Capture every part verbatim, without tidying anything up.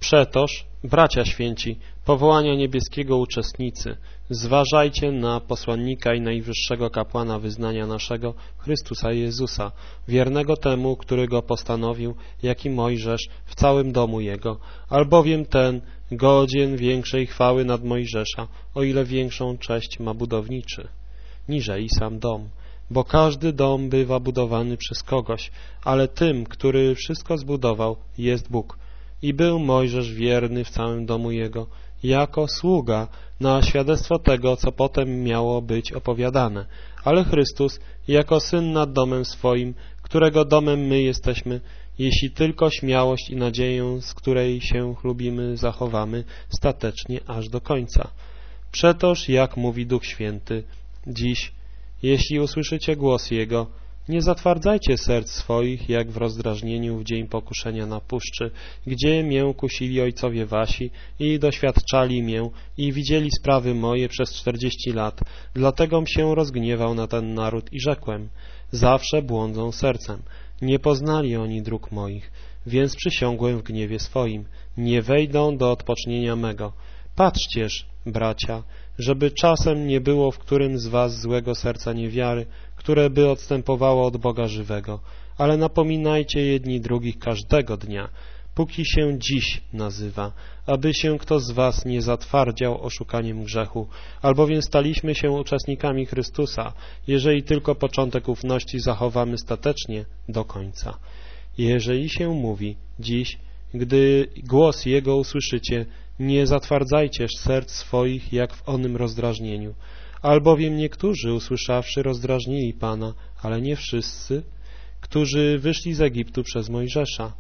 Przetoż, bracia święci, powołania niebieskiego uczestnicy, zważajcie na posłannika i najwyższego kapłana wyznania naszego, Chrystusa Jezusa, wiernego temu, który go postanowił, jak i Mojżesz w całym domu jego, albowiem ten godzien większej chwały nad Mojżesza, o ile większą cześć ma budowniczy, niżeli sam dom. Bo każdy dom bywa budowany przez kogoś, ale tym, który wszystko zbudował, jest Bóg. I był Mojżesz wierny w całym domu jego, jako sługa na świadectwo tego, co potem miało być opowiadane, ale Chrystus jako syn nad domem swoim, którego domem my jesteśmy, jeśli tylko śmiałość i nadzieję, z której się chlubimy, zachowamy statecznie aż do końca. Przetoż, jak mówi Duch Święty, dziś, jeśli usłyszycie głos Jego, nie zatwardzajcie serc swoich, jak w rozdrażnieniu w dzień pokuszenia na puszczy, gdzie mię kusili ojcowie wasi i doświadczali mię i widzieli sprawy moje przez czterdzieści lat. Dlategom się rozgniewał na ten naród i rzekłem, zawsze błądzą sercem, nie poznali oni dróg moich, więc przysiągłem w gniewie swoim, nie wejdą do odpocznienia mego. Patrzcież, bracia, żeby czasem nie było w którym z was złego serca niewiary, które by odstępowało od Boga żywego, ale napominajcie jedni drugich każdego dnia, póki się dziś nazywa, aby się kto z was nie zatwardział oszukaniem grzechu, albowiem staliśmy się uczestnikami Chrystusa, jeżeli tylko początek ufności zachowamy statecznie do końca. Jeżeli się mówi dziś, gdy głos Jego usłyszycie, nie zatwardzajcież serc swoich, jak w onym rozdrażnieniu, albowiem niektórzy, usłyszawszy, rozdrażnili Pana, ale nie wszyscy, którzy wyszli z Egiptu przez Mojżesza.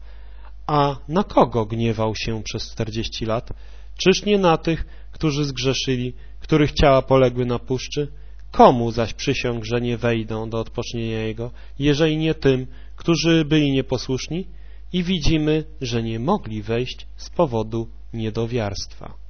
A na kogo gniewał się przez czterdzieści lat? Czyż nie na tych, którzy zgrzeszyli, których ciała poległy na puszczy? Komu zaś przysiągł, że nie wejdą do odpocznienia Jego, jeżeli nie tym, którzy byli nieposłuszni? I widzimy, że nie mogli wejść z powodu niedowiarstwa.